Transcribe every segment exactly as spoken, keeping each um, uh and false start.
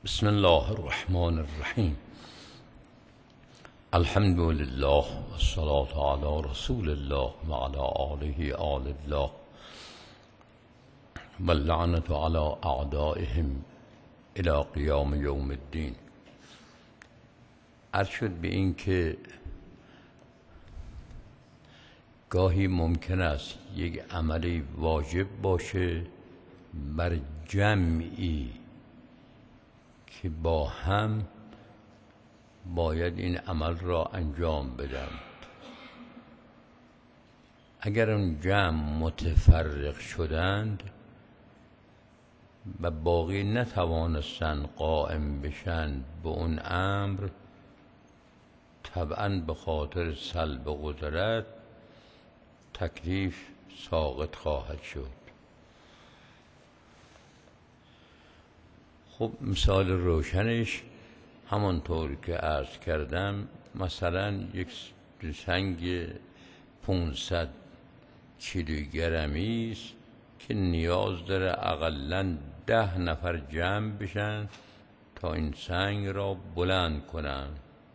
بسم الله الرحمن الرحیم. الحمد لله والصلاة على رسول الله وعلى آله آل الله واللعنة على أعدائهم إلى قیام یوم الدین. عرض شد به این که گاهی ممکن است یک عملی واجب باشه بر جمعی که با هم باید این عمل را انجام بدن. اگر اون جمع متفرق شدند و باقی نتوانستند قائم بشن به اون امر، طبعاً به خاطر سلب قدرت تکلیف ساقط خواهد شد. خب مثال روشنش همانطور که عرض کردم، مثلا یک سنگ پانصد کیلوگرمی است که نیاز داره اقلاً ده نفر جمع بشن تا این سنگ را بلند کنند.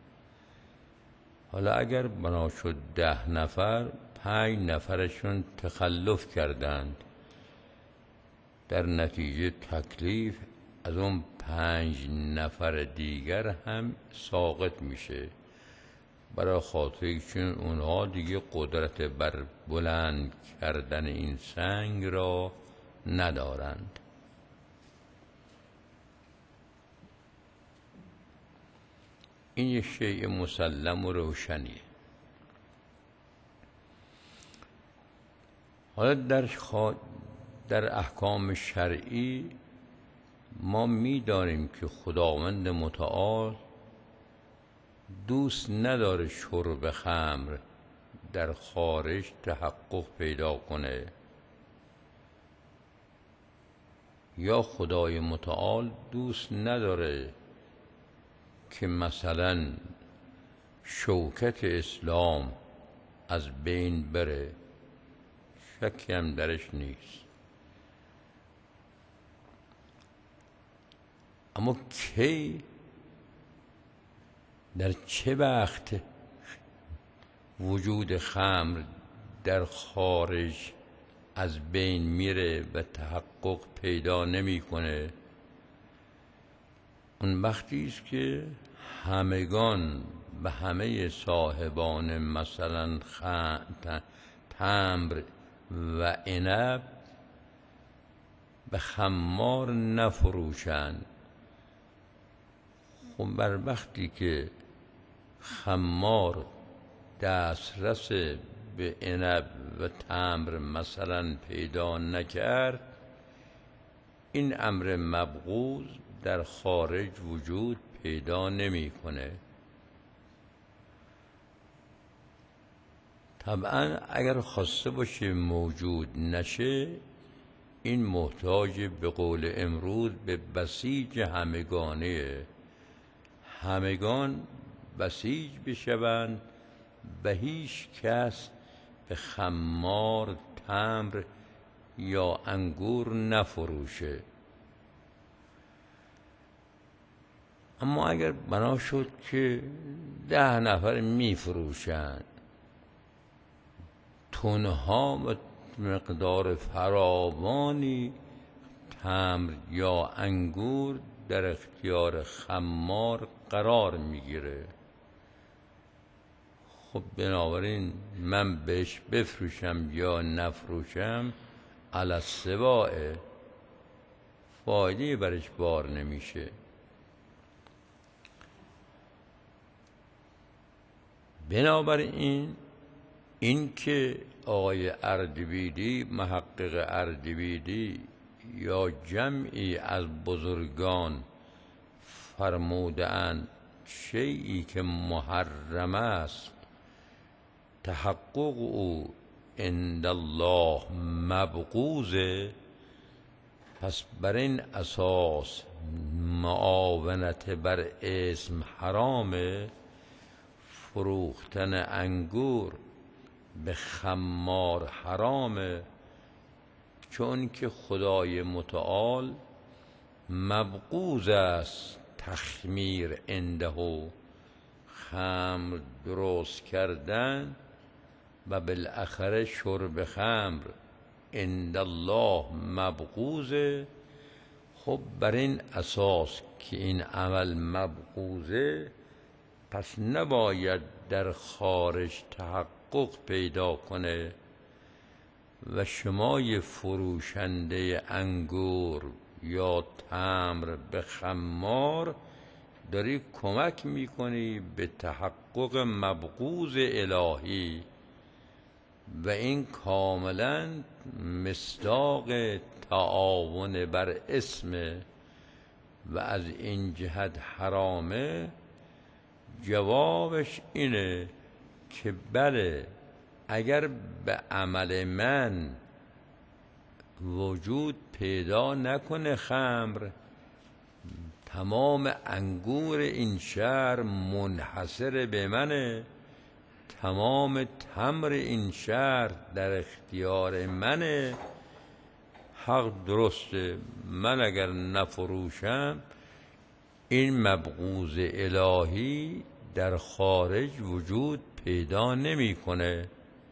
حالا اگر بنا شد ده نفر، پنج نفرشون تخلف کردند، در نتیجه تکلیف از اون پنج نفر دیگر هم ساقط میشه، برای خاطر چون اونها دیگه قدرت بر بلند کردن این سنگ را ندارند. این یک شیء مسلم و روشنیه. حالا در, خوا... در احکام شرعی ما می‌دانیم که خداوند متعال دوست نداره شرب خمر در خارج تحقق پیدا کنه، یا خدای متعال دوست نداره که مثلا شوکت اسلام از بین بره. شکی هم درش نیست. اما کی، در چه وقت وجود خمر در خارج از بین میره و تحقق پیدا نمیکنه؟ اون وقتی است که همگان و همه صاحبان مثلا تمر و عنب به خمار نفروشند. خب بر وقتی که خمار دسترس به عنب و تمر مثلا پیدا نکرد، این امر مبغوض در خارج وجود پیدا نمیکنه. طبعا اگر خواسته باشه موجود نشه، این محتاج به قول امروز به بسیج همگانه، همگان بسیج بشوند و هیچ کس به خمار تمر یا انگور نفروشه. اما اگر بنا شد که ده نفر میفروشند، تنها و مقدار فراوانی تمر یا انگور در اختیار خمار قرار میگیره، خب بنابراین من بهش بفروشم یا نفروشم علی السواء، فایده برش بار نمیشه. بنابراین این که آقای اردبیلی، محقق اردبیلی یا جمعی از بزرگان فرمودند شیئی که محرم است تحقق او عند الله مبغوضه، پس بر این اساس معاونت بر اسم حرامه، فروختن انگور به خمار حرامه، چون که خدای متعال مبغوض است تخمیر عنده، خمر درست کردن و بالاخره شرب خمر عند الله مبغوضه. خب بر این اساس که این عمل مبغوضه، پس نباید در خارج تحقق پیدا کنه. و شمای فروشنده انگور یا تمر به خمار داری کمک میکنی به تحقق مبغوض الهی و این کاملا مصداق تعاون بر اسمه و از این جهت حرامه. جوابش اینه که بله، اگر به عمل من وجود پیدا نکنه خمر، تمام انگور این شهر منحصر به منه، تمام تمر این شهر در اختیار منه، حق درسته. من اگر نفروشم این مبغوض الهی در خارج وجود پیدا نمیکنه.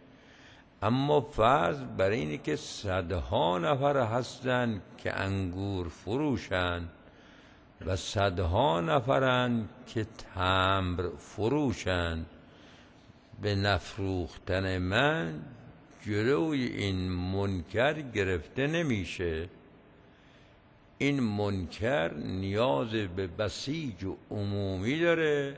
اما فرض بر اینه که صدها نفر هستن که انگور فروشن و صدها نفرن که تمر فروشن، به نفروختن من جلوی این منکر گرفته نمیشه. این منکر نیاز به بسیج و عمومی داره،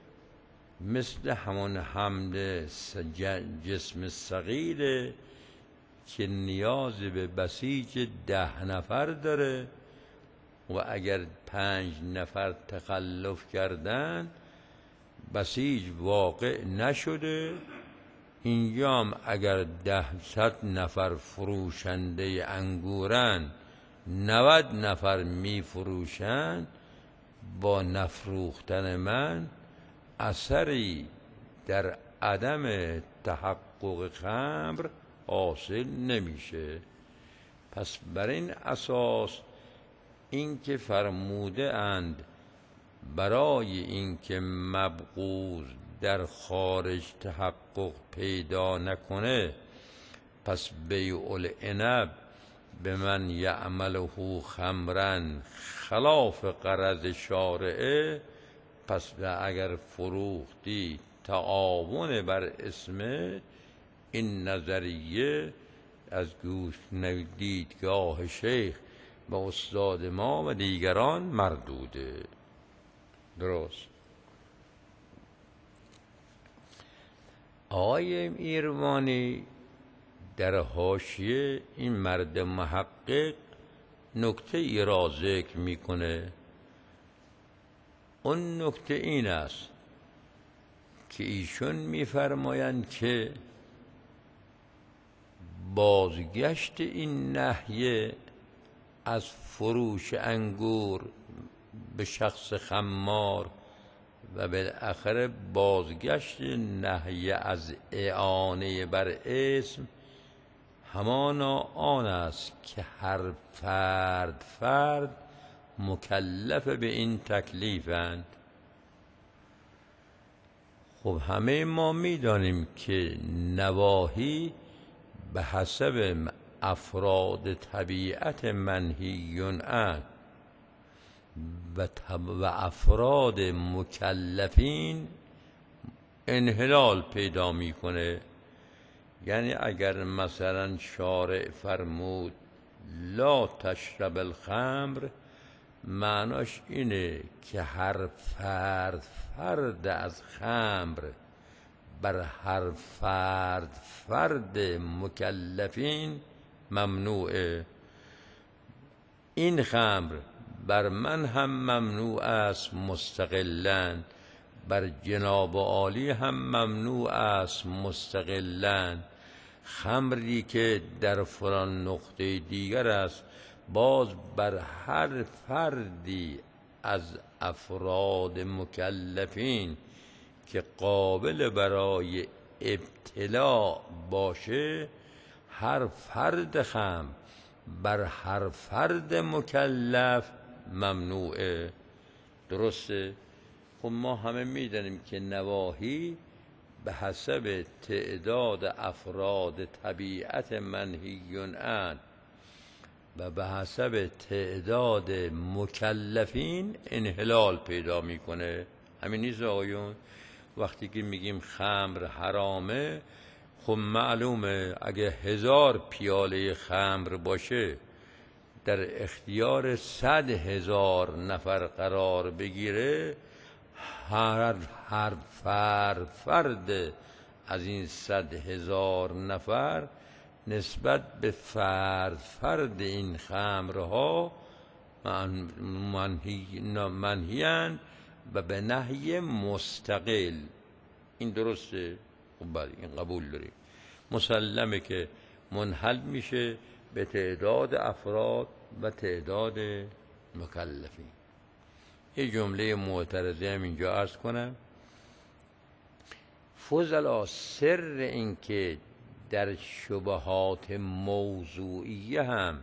مثل همون حمل جسم ثقیله که نیاز به بسیج ده نفر داره و اگر پنج نفر تخلف کردن بسیج واقع نشده. اینجا هم اگر ده صد نفر فروشنده انگورن، نود نفر می فروشن، با نفروختن من اثری در عدم تحقق خمر حاصل نمیشه. پس بر این اساس اینکه فرموده اند برای اینکه مبغوض در خارج تحقق پیدا نکنه، پس بیع العنب به من یعمله خمرن خلاف غرض شارعه، پس اگر فروختی تعاون بر اسمه، این نظریه از گوش دیدگاه شیخ و استاد ما و دیگران مردوده. درست. آقای ایروانی در حاشیه این مرد محقق نکته ای را ذکر میکنه. اون نکته این است که ایشون میفرمایند که بازگشت این نهیه از فروش انگور به شخص خمار و بالاخره بازگشت نهیه از اعانه بر اسم همانا آن است که هر فرد فرد مکلف به این تکلیفند. خب همه ما میدانیم که نواهی به حسب افراد طبیعت منهیون اند و, و افراد مکلفین انحلال پیدا میکنه. یعنی اگر مثلا شارع فرمود لا تشرب الخمر، معناش اینه که هر فرد فرد از خمر بر هر فرد فرد مکلفین ممنوعه. این خمر بر من هم ممنوع است مستقلاً، بر جناب عالی هم ممنوع است مستقلاً. خمری که در فلان نقطه دیگر است باز بر هر فردی از افراد مکلفین که قابل برای ابتلاع باشه، هر فرد خمر بر هر فرد مکلف ممنوعه. درسته؟ خب ما همه میدانیم که نواهی به حسب تعداد افراد طبیعت منهیون اند و به حسب تعداد مکلفین انحلال پیدا میکنه. همین نیست آقایون؟ وقتی که میگیم خمر حرامه، خب معلومه اگه هزار پیاله خمر باشه در اختیار صد هزار نفر قرار بگیره، هر هر فر فرد از این صد هزار نفر نسبت به فرد فرد این خمرها منهی منهی‌اند و به نهی مستقل. این درسته؟ خب بله این قبول داریم. مسلمه که منحل میشه به تعداد افراد و تعداد مکلفین. یه جمله معترضه هم اینجا عرض کنم. فضلا سر این که در شبهات موضوعیه هم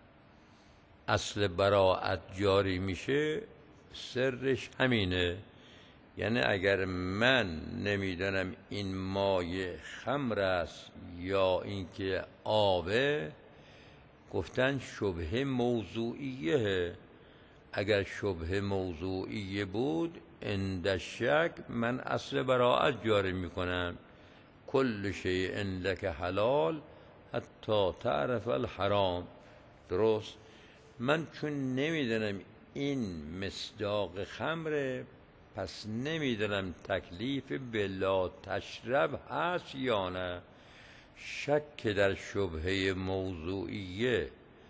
اصل براءت جاری میشه، سرش همینه. یعنی اگر من نمیدانم این مایه خمر است یا اینکه آبه، گفتن شبهه موضوعیه. اگر شبهه موضوعیه بود عند شک من اصل براءت جاری میکنم. کل شیء عندک حلال حتی تعرف الحرام. درست؟ من چون نمیدونم این مصداق خمره، پس نمیدونم تکلیف بلا تشرب هست یا نه. شک در شبهه موضوعیه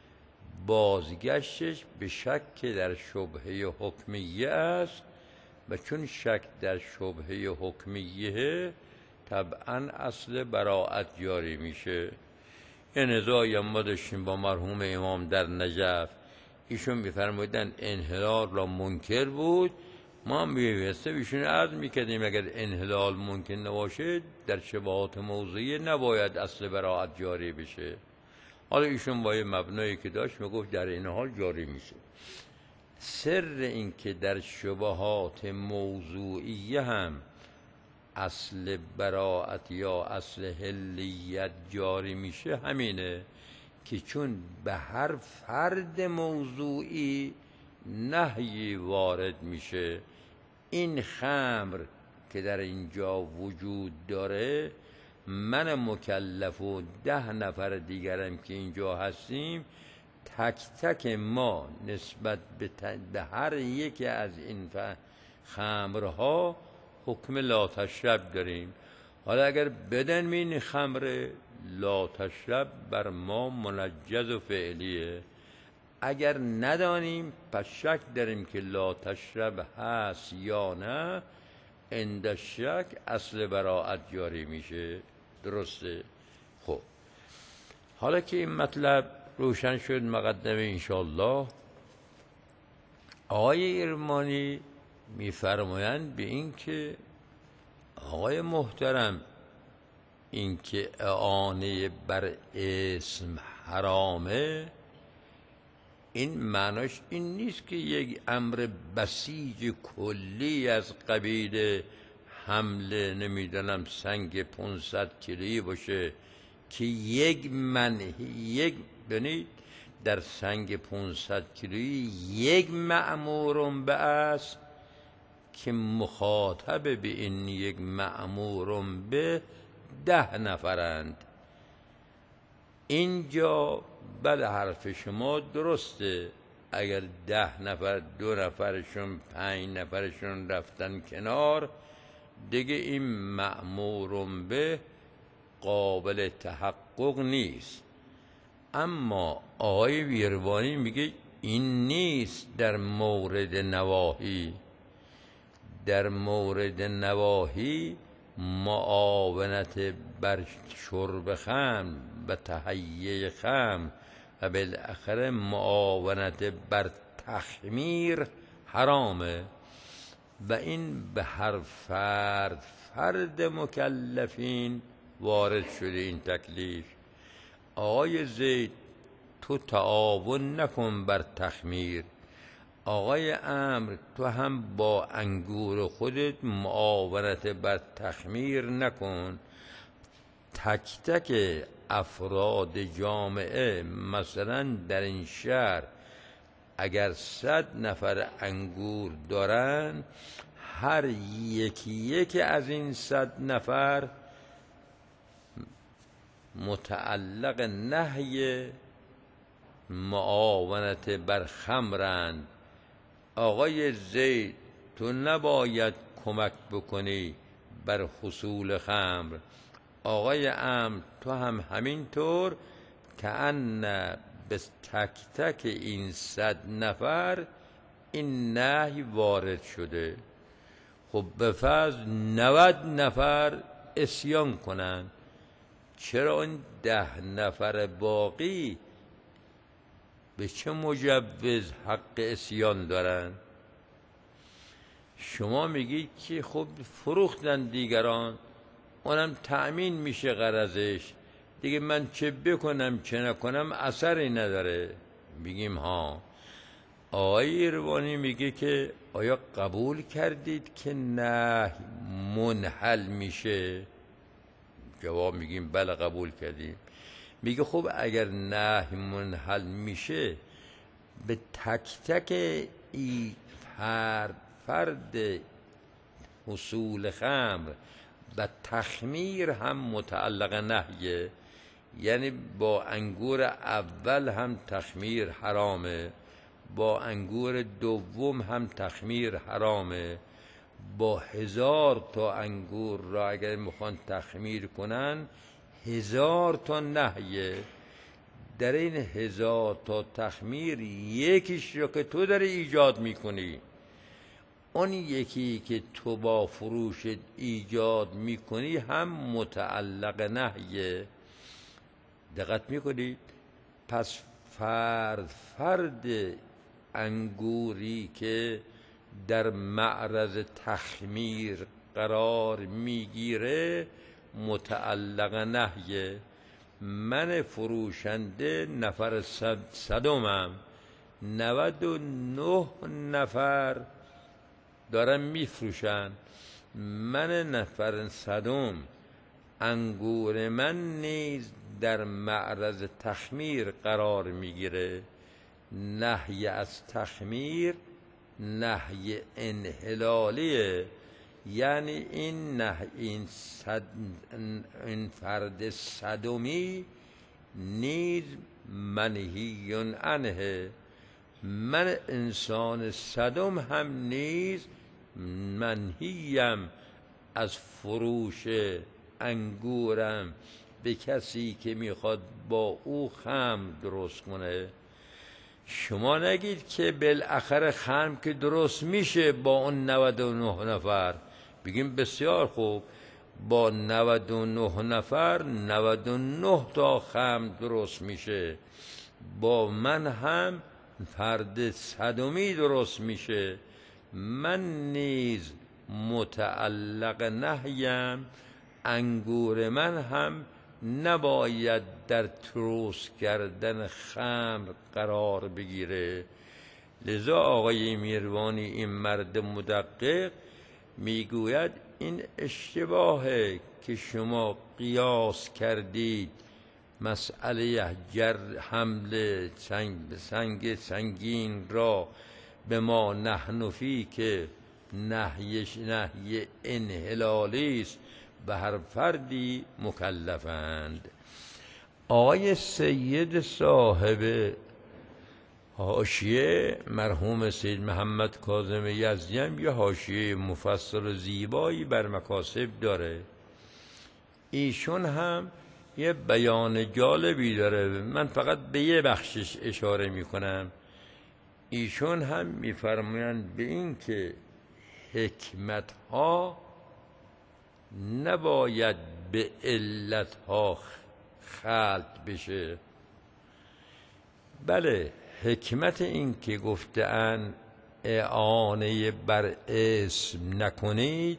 بازگشتش به شک در شبهه حکمیه است و چون شک در شبهه حکمیه طبعا اصل براءت جاری میشه. یه نزاعی ما داشتیم با مرحوم امام در نجف، ایشون میفرمودن انحلال را منکر بود، ما هم بیوسته ایشون عرض میکردیم اگر انحلال ممکن نباشه در شبهات موضوعی نباید اصل براءت جاری بشه. حالا ایشون با یه مبنایی که داشت میگفت در این حال جاری میشه. سر این که در شبهات موضوعی هم اصل براءت یا اصل حلیت جاری میشه همینه که چون به هر فرد موضوعی نهی وارد میشه. این خمر که در اینجا وجود داره، من مکلف و ده نفر دیگرم که اینجا هستیم، تک تک ما نسبت به, به هر یکی از این خمرها حکم لا تشرب داریم. حالا اگر بدن این خمر لا تشرب بر ما منجز و فعلیه، اگر ندانیم پس شک داریم که لا تشرب هست یا نه، عند شک اصل براءت جاری میشه. درسته؟ خب حالا که این مطلب روشن شد مقدمه انشاءالله، آقای ایرمانی میفرمایند به این که آقای محترم، این که اعانه بر اسم حرامه، این معناش این نیست که یک امر بسیج کلی از قبیل حمله نمیدونم سنگ پانصد کیلویی باشه که یک منهی یک ببینید در سنگ پانصد کیلویی یک مأمورم به است که مخاطب به این یک مأمورم به ده نفرند. اینجا بله حرف شما درسته، اگر ده نفر دو نفرشون پنج نفرشون رفتن کنار دیگه این مأمورم به قابل تحقق نیست. اما آقای ویروانی میگه این نیست در مورد نواهی. در مورد نواهی معاونت بر شرب خمر و تهیه خمر و بالاخره معاونت بر تخمیر حرامه و این به هر فرد فرد مکلفین وارد شده این تکلیف. آقای زید تو تعاون نکن بر تخمیر، آقای عمرو تو هم با انگور خودت معاونت بر تخمیر نکن، تک تک افراد جامعه مثلا در این شهر اگر صد نفر انگور دارن، هر یکی یکی از این صد نفر متعلق نهی معاونت بر خمرند. آقای زید تو نباید کمک بکنی بر حصول خمر، آقای عمرو تو هم همینطور، که ان به تک تک این صد نفر این نهی وارد شده. خب به فرض نود نفر عصیان کنن، چرا این ده نفر باقی به چه مجوز حق عصیان دارن؟ شما میگید که خب فروختن دیگران، اونم تأمین میشه غرضش دیگه، من چه بکنم چه نکنم اثری نداره. میگیم ها. آقای ایروانی میگه که آیا قبول کردید که نهی منحل میشه؟ جواب میگیم بله قبول کردیم. میگه خب اگر نهی منحل میشه، به تک تک ای فرد فرد حصول خمر و تخمیر هم متعلق نهیه، یعنی با انگور اول هم تخمیر حرامه، با انگور دوم هم تخمیر حرامه، با هزار تا انگور را اگر میخوان تخمیر کنن هزار تا نهیه. در این هزار تا تخمیر یکیش رو که تو داری ایجاد میکنی، اون یکی که تو با فروش ایجاد میکنی هم متعلق نهیه. دقت میکنید؟ پس فرد فرد انگوری که در معرض تخمیر قرار میگیره متعلق نهیه. من فروشنده نفر صد صدمم، نود و نه نفر دارن میفروشن، من نفر صدم انگور من نیز در معرض تخمیر قرار میگیره. نهی از تخمیر نهی انحلالیه، یعنی این نه این, صد این فرد صدمی نیز منهی عنه، من انسان صدم هم نیز منهیم از فروش انگورم به کسی که میخواد با او خمر درست کنه. شما نگید که بالاخره خمر که درست میشه با اون نود و نه نفر، بگیم بسیار خوب، با نود و نه نفر نود و نه تا خمر درست میشه، با من هم فرد صدمی درست میشه، من نیز متعلق نهیم، انگور من هم نباید در درست کردن خمر قرار بگیره. لذا آقای میروانی این مرد مدقق میگوید این اشتباهه که شما قیاس کردید مسئله جر حمل سنگ سنگ سنگین را به ما نحنفی که نهیش نهی انحلالی است به هر فردی مکلفند. آقای سید صاحب حاشیه مرحوم سید محمد کاظم یزدی هم یه حاشیه مفصل و زیبایی بر مکاسب داره. ایشون هم یه بیان جالبی داره، من فقط به یه بخشش اشاره میکنم. ایشون هم میفرمایند به این که حکمت ها نباید به علت ها خلط بشه. بله، حکمت این که گفته‌اند اعانه بر اسم نکنید،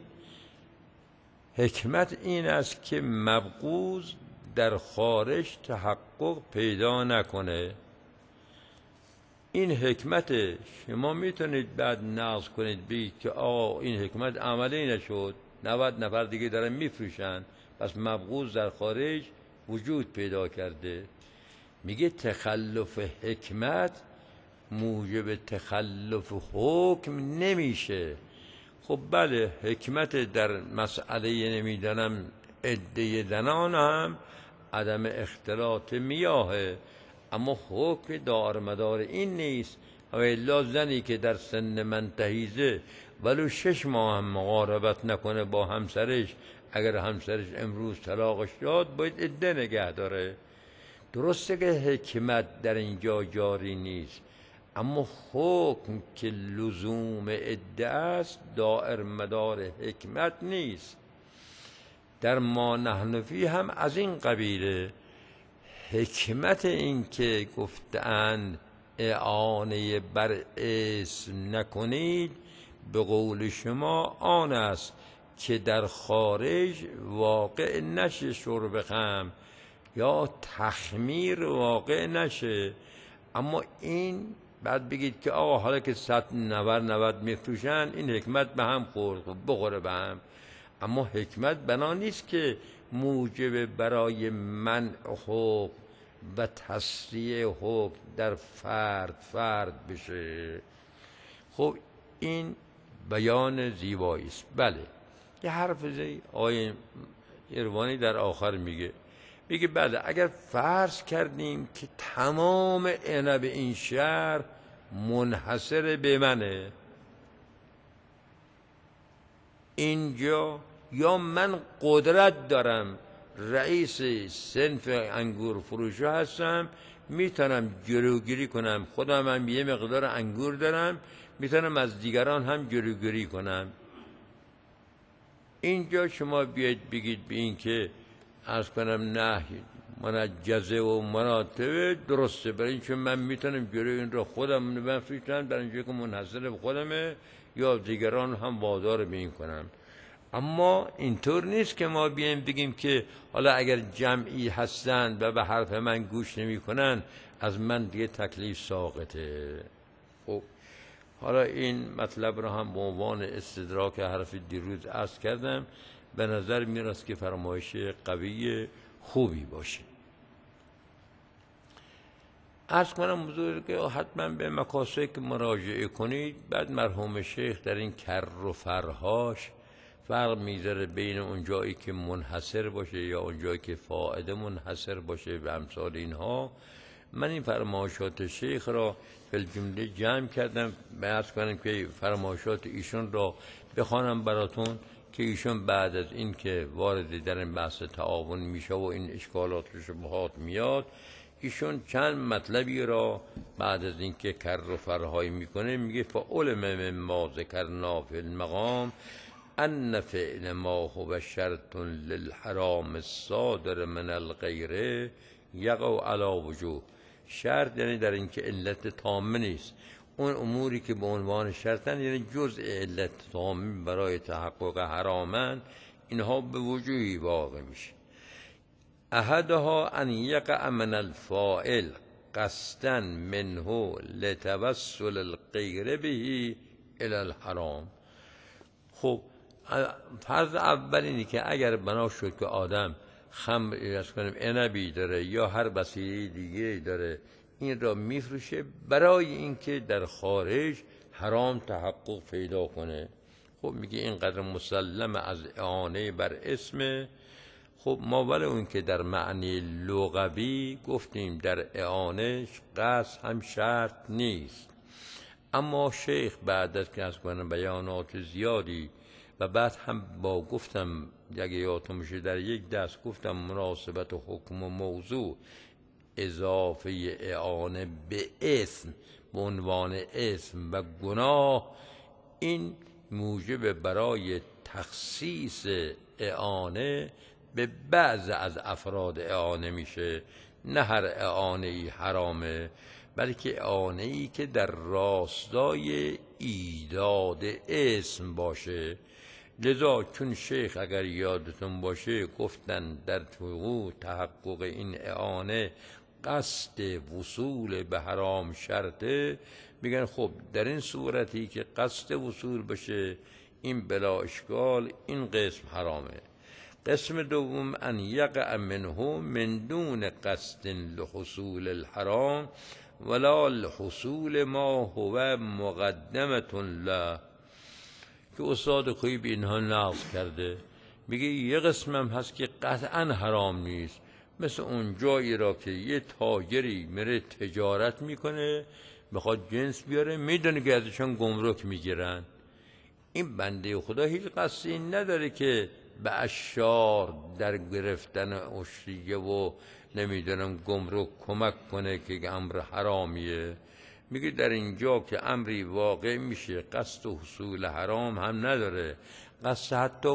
حکمت این است که مبغوض در خارج تحقق پیدا نکنه. این حکمت شما میتونید بعد نقض کنید بگید که آقا این حکمت عملی نشد، نود نفر دیگه دارن میفروشن، پس مبغوض در خارج وجود پیدا کرده. میگه تخلف حکمت موجب تخلف حکم نمیشه. خب بله، حکمت در مسئله نمیدانم عده زنان هم عدم اختلاط میاهه، اما حکم دار مدار این نیست. و الا زنی که در سن منتهیزه ولو شش ماه هم مقاربت نکنه با همسرش، اگر همسرش امروز طلاقش داد باید عده نگه داره. درسته که حکمت در اینجا جاری نیست، اما حکم که لزوم عده است دائر مدار حکمت نیست. در ما نحن فی هم از این قبیله. حکمت این که گفتند اعانه بر اسم نکنید به قول شما آن است که در خارج واقع نشه شرب خمر یا تخمیر واقع نشه. اما این بعد بگید که آقا حالا که صد نود نود میفروشن این حکمت به هم خورد، بخوره به هم. اما حکمت بنا نیست که موجب برای منع حکم و تسریع حکم در فرد فرد بشه. خب این بیان زیبایی است. بله، یه حرف زی آقای ایروانی در آخر میگه میگه بله اگر فرض کردیم که تمام عنب این شهر منحصر به منه، اینجا یا من قدرت دارم رئیس صنف انگور فروشا هستم، میتونم جلوگیری کنم، خودم هم یه مقدار انگور دارم، میتونم از دیگران هم جلوگیری کنم. اینجا شما بیاید بگید به این که عرض کنم نه منجزه و مراتبه درسته، برای این چون من میتونم جلوی این رو خودم بفروشم، برای اینجا که منحصر به خودمه یا دیگران هم وادار به این کنم. اما اینطور نیست که ما بیایم بگیم که حالا اگر جمعی هستند و به حرف من گوش نمی کنن از من دیگه تکلیف ساقطه. خب حالا این مطلب رو هم به عنوان استدراک حرف دیروز عرض کردم، به نظر میرسه که فرمایش قوی خوبی باشه. عرض کنم حضور که حتما به مکاسب مراجعه کنید. بعد مرحوم شیخ در این کر و فرهاش فرق میذاره بین اون جایی که منحصر باشه یا اون جایی که فائده منحصر باشه و امثال اینها. من این فرمایشات شیخ را فی الجمله جمع کردم، عرض کنم که فرمایشات ایشون را بخوانم براتون که ایشون بعد از این که وارد در این بحث تعاون میشه و این اشکالات و شبهات میاد، ایشون چند مطلبی را بعد از این که کر و فرهای میکنه میگه فعلم مما ذکرنا فی المقام ان فعل ما هو شرط للحرام الصادر من الغیر یقع علی وجوه. شرط یعنی در این که علت تامه نیست، اون اموری که به عنوان شرطن یعنی جزء علت تامه برای تحقق حرامن، اینها به وجوهی واقع میشه. احدها ان یقع من الفاعل قصدا منه لتوسل الغیر به الى الحرام. خب فرض اول اینه که اگر بنا شد که آدم خمر از کنیم عنبی داره یا هر وسیله دیگه داره، این را میفروشه برای اینکه در خارج حرام تحقق پیدا کنه. خب میگه اینقدر مسلم از اعانه بر اسم. خب ما ولی اون که در معنی لغوی گفتیم در اعانه قصد هم شرط نیست، اما شیخ بعد از که از کنم بیانات زیادی و بعد هم با گفتم اگه یادتون میشه در یک دست گفتم مناسبت و حکم و موضوع اضافه اعانه به اسم به عنوان اسم و گناه، این موجب برای تخصیص اعانه به بعض از افراد اعانه میشه. نه هر اعانه ای حرامه، بلکه اعانه ای که در راستای ایجاد اسم باشه. لذا چون شیخ اگر یادتون باشه گفتن در حقوق تحقق این اعانه قصد وصول به حرام شرطه، میگن خب در این صورتی که قصد وصول بشه این بلا اشکال، این قسم حرامه. قسم دوم ان یقع منه من دون قصد لحصول الحرام ولا لحصول ما هو مقدمة له، که استاد خویی به اینها نقض کرده. میگه یه قسم هم هست که قطعا حرام نیست، مثل اون جایی را که یه تاجری میره تجارت میکنه، بخواد جنس بیاره، میدونه که ازشان گمرک میگیرن، این بنده خدا هیچ قصدی نداره که به اشعار در گرفتن اشریه و نمیدونم گمرک کمک کنه که امر حرامیه. میگه در اینجا که امری واقع میشه قصد و حصول حرام هم نداره، قصد حتی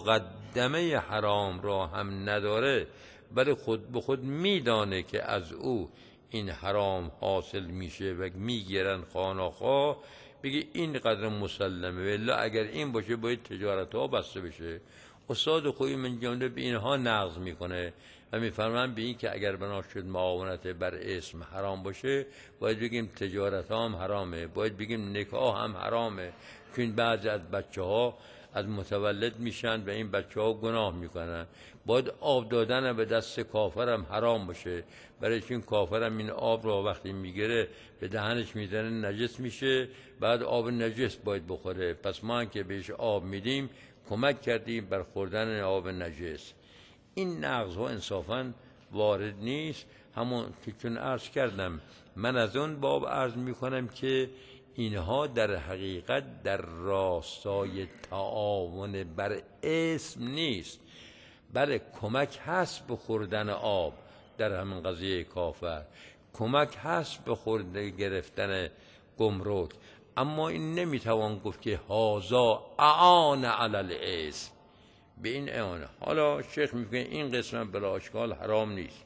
مقدمه حرام را هم نداره، بل خود به خود میدانه که از او این حرام حاصل میشه و میگیرن خانه‌خواه، بگه این قدر مسلمه، ولی اگر این باشه باید تجارت ها بسته بشه. استاد خویی من جمله به اینها نقض میکنه و میفرمان به این که اگر بنا شد معاونت بر اسم حرام باشه، باید بگیم تجارت ها هم حرامه، باید بگیم نکاح هم حرامه، چون بعضی از بچه ها از متولد میشن و این بچه ها گناه میکنن. باید آب دادن به دست کافر هم حرام باشه، برای چون کافر هم این آب را وقتی میگیره به دهنش میزنه نجس میشه، بعد آب نجس باید بخوره. پس ما که بهش آب میدیم کمک کردیم بر خوردن آب نجس. این نقض ها انصافا وارد نیست. همون که چون عرض کردم، من از اون باب عرض میکنم که اینها در حقیقت در راستای تعاون بر اسم نیست، بله کمک هست به خوردن آب در همین قضیه کافر، کمک هست به خورده گرفتن گمرک، اما این نمیتوان گفت که هازا اعان علی الاسم، به این اعانه. حالا شیخ میگه این قسم بلا اشکال حرام نیست.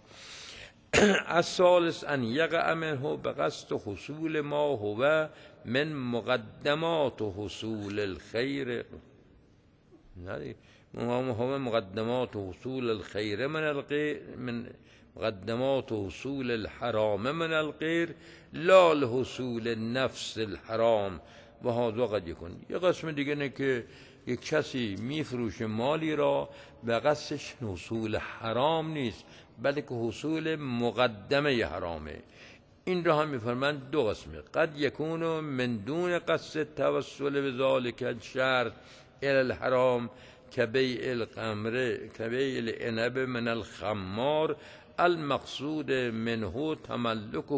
الثالث ان یقع منه بقصد حصول ما هو من مقدمات حصول الخیر، نه هو مقدمات حصول الخیر من الغیر، من مقدمات حصول الحرام من الغیر لا لحصول نفس الحرام و هذا قد یکن. یه قسم دیگه نه که یک کسی میفروشه مالی را به قصدش حصول حرام نیست، بلکه حصول مقدمه حرامه. این را هم میفرمند دو قسمه، قد یکون من دون قصد توسل به ذالک الشرط الى الحرام کبیع القمر کبیع العنب من الخمار المقصود منه تملکه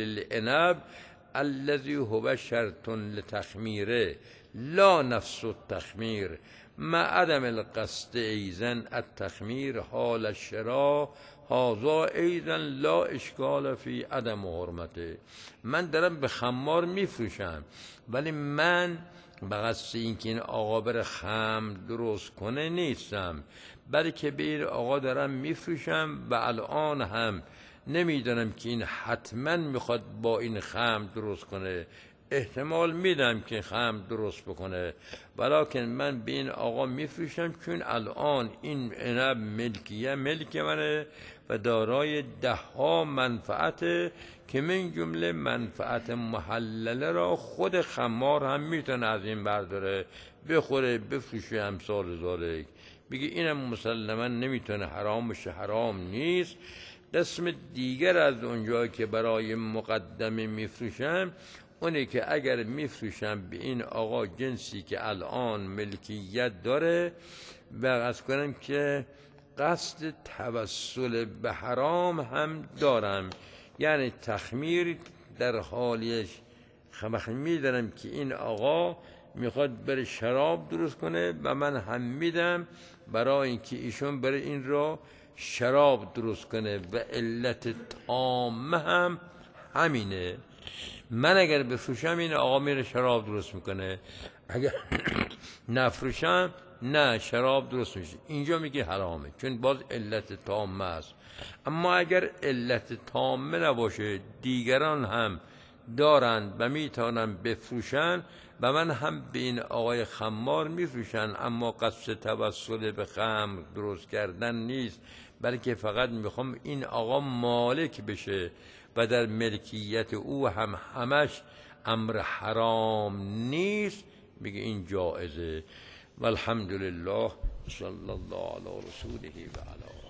للعنب الذي هو شرط لتخمیره لا نفس التخمیر مع عدم القصد ایضا التخمیر حال الشراء هذا ایضا لا اشکال فی عدم حرمته. من دارم به خمار میفروشم، ولی من به قصد اینکه این آقا بره خمر درست کنه نیستم، بلکه به این آقا دارم میفروشم و الان هم نمیدونم که این حتما میخواد با این خمر درست کنه، احتمال میدم که خمر درست بکنه، ولیکن من به این آقا میفروشم چون الان این عنب ملکیه ملک منه و دارای ده ها منفعت که من جمله منفعت محلله را خود خمار هم میتونه از این برداره بخوره بفروشه امثال ذالک. بگی اینم مسلما نمیتونه حرام بشه، حرام نیست. قسم دیگر از اونجایی که برای مقدمه میفروشم اونه که اگر میفروشم به این آقا جنسی که الان ملکیت داره و از کنم که قصد توسل به حرام هم دارم، یعنی تخمیر در حالیش خمخ میدارم که این آقا میخواد بره شراب درست کنه و من هم میدم برای اینکه ایشون بره این را شراب درست کنه و علت تامه هم همینه. من اگر بفروشم این آقا میره شراب درست میکنه، اگر نفروشم نه شراب درست میشه. اینجا میگه حرامه چون باز علت تامه است. اما اگر علت تامه نباشه دیگران هم دارند و میتونن بفروشن و من هم به این آقای خمار میفروشن، اما قصد توسل به خمر درست کردن نیست، بلکه فقط میخوام این آقا مالک بشه و در ملکیت او هم همش امر حرام نیست، میگه این جائزه. والحمدلله صلی الله علی رسوله و علی